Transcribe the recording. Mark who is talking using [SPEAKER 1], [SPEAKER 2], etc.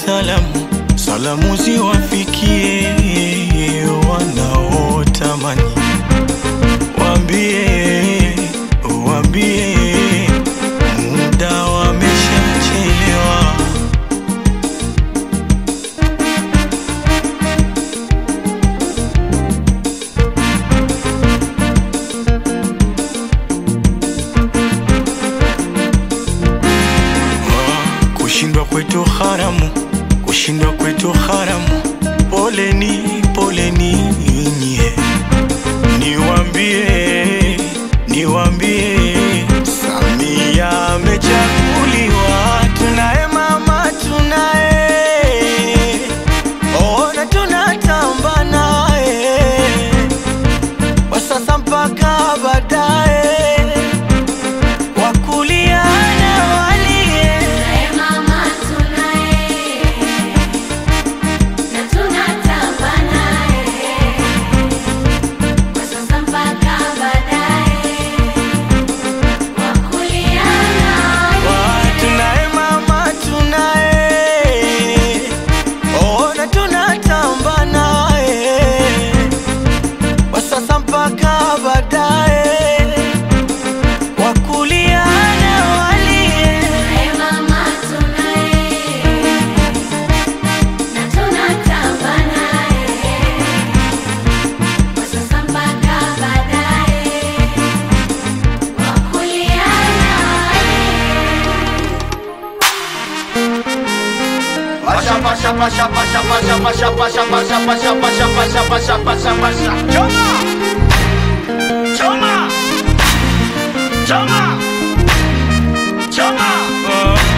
[SPEAKER 1] salamu, salamu ziwafikie wanaotamani. Waambie, waambie muda wameshachelewa. Kushindwa kwetu haramu, kushindwa kwetu haramu. Poleni, poleni nyie. Niwaambie, niwaambie Samia amechaguliwa. Tunaye mama, tunaye, ona tunatamba naye kwa sasa mpaka baadaye.
[SPEAKER 2] Pasha, pasha, pasha, pasha, pasha, pasha, pasha, pasha, pasha, pasha, pasha, pasha, pasha. Choma! Choma! Choma! Choma!